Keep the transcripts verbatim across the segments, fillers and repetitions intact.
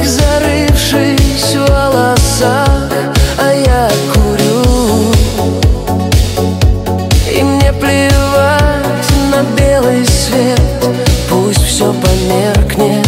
зарывшись в волосах, а я курю. И мне плевать на белый свет, пусть все померкнет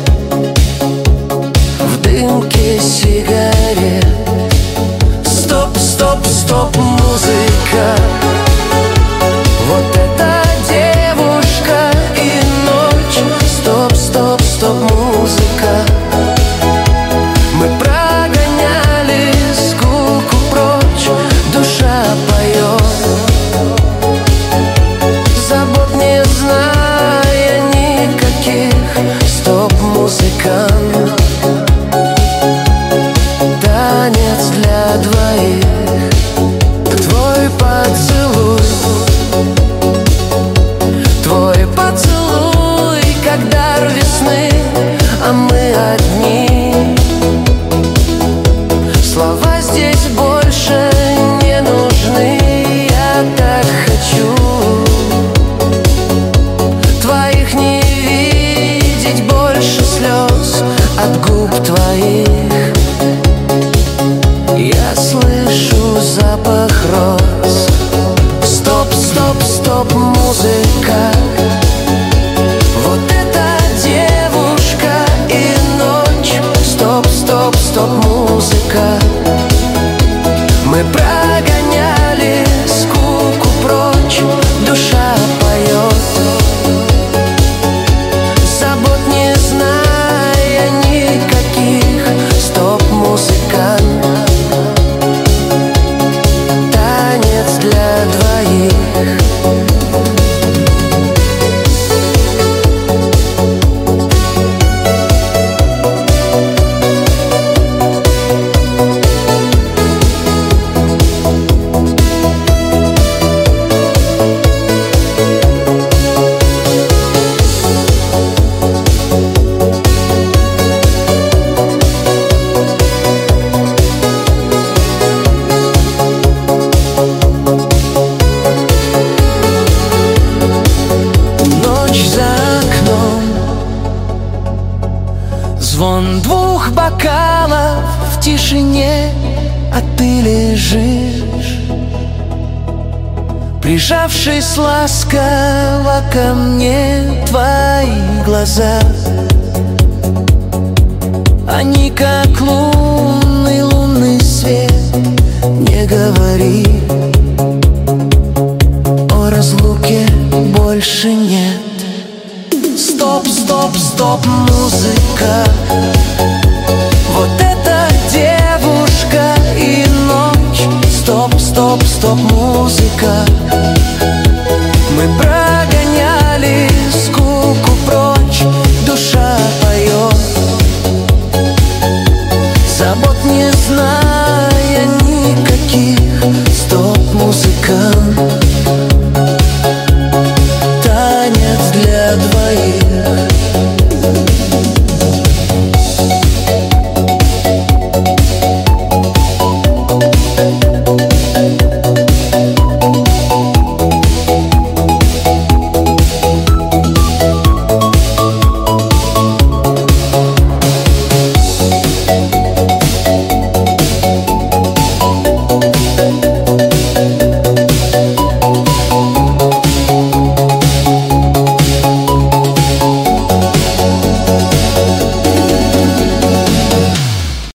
в дымке сигарет. Стоп, стоп, стоп, музыка. Вот эта девушка и ночь. Стоп, стоп, стоп, музыка. Мы прогоняли скуку прочь, душа поет, забот не зная никаких. Стоп, музыкант. Танец для двоих. Твой поцелуй, твой поцелуй, как дар весны, а мы одни. Слова здесь больше не нужны. Я так хочу твоих не видеть больше слез от губ твоих. Я слышу запах роз. Стоп, стоп, стоп, музыка. Вот эта девушка и ночь. Стоп, стоп, стоп, музыка. Мы прогоняли скуку прочь, душа поет, забот не зная никаких. Стоп, музыкант. Танец для двоих. Звон двух бокалов в тишине, а ты лежишь, прижавшись ласково ко мне. Твои глаза, они как лунный, лунный свет. Не говори, о разлуке больше нет. Стоп, стоп, стоп, музыка. Вот эта девушка и ночь. Стоп, стоп, стоп, музыка. Мы прогоняли скуку прочь, душа поет, забот не зная никаких. Стоп, музыкант. Танец для двоих.